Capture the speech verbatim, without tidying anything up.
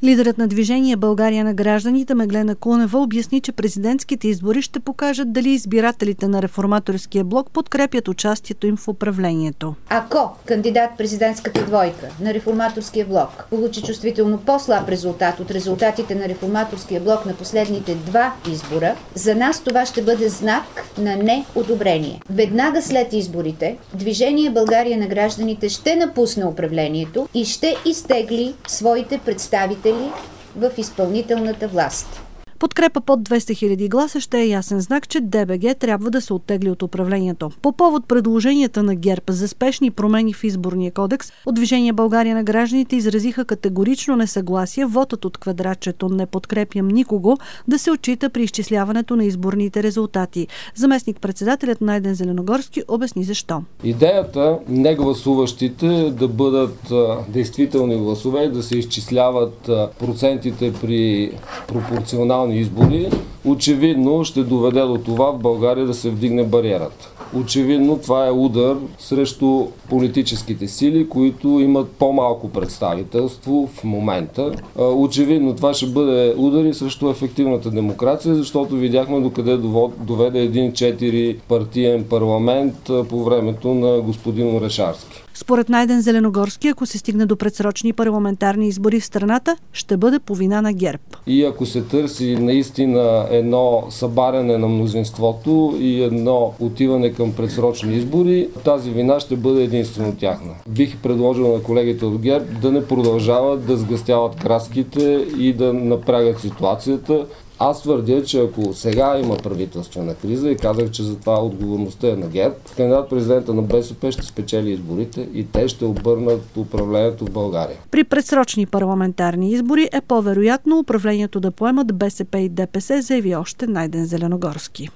Лидерът на движение България на гражданите Меглена Кунева обясни, че президентските избори ще покажат дали избирателите на Реформаторския блок подкрепят участието им в управлението. Ако кандидат президентската двойка на Реформаторския блок получи чувствително по-слаб резултат от резултатите на Реформаторския блок на последните два избора, за нас това ще бъде знак на неодобрение. Веднага след изборите, движение България на гражданите ще напусне управлението и ще изтегли своите представители в изпълнителната власт. Подкрепа под двеста хиляди гласа ще е ясен знак, че Д Б Г трябва да се оттегли от управлението. По повод предложенията на ГЕРБ за спешни промени в изборния кодекс, от движение България на гражданите изразиха категорично несъгласие вотът от квадратчето "Не подкрепям никого" да се отчита при изчисляването на изборните резултати. Заместник-председателят Найден Зеленогорски обясни защо. Идеята негласуващите да бъдат а, действителни гласове и да се изчисляват а, процентите при пропорционални избори, очевидно ще доведе до това в България да се вдигне бариерата. Очевидно това е удар срещу политическите сили, които имат по-малко представителство в момента. Очевидно това ще бъде удар и срещу ефективната демокрация, защото видяхме докъде доведе един четири партиен парламент по времето на господин Орешарски. Според Найден Зеленогорски, ако се стигне до предсрочни парламентарни избори в страната, ще бъде по вина на ГЕРБ. И ако се търси наистина едно събаряне на мнозинството и едно отиване към предсрочни избори, тази вина ще бъде единствено тяхна. Бих предложил на колегите от ГЕРБ да не продължават да сгъстяват краските и да напрягат ситуацията. Аз твърдя, че ако сега има правителствена криза, и казах, че за това отговорността е на ГЕРБ, кандидат-президента на Б С П ще спечели изборите и те ще обърнат управлението в България. При предсрочни парламентарни избори е по-вероятно управлението да поемат Б С П и Д П С, заяви още Найден Зеленогорски.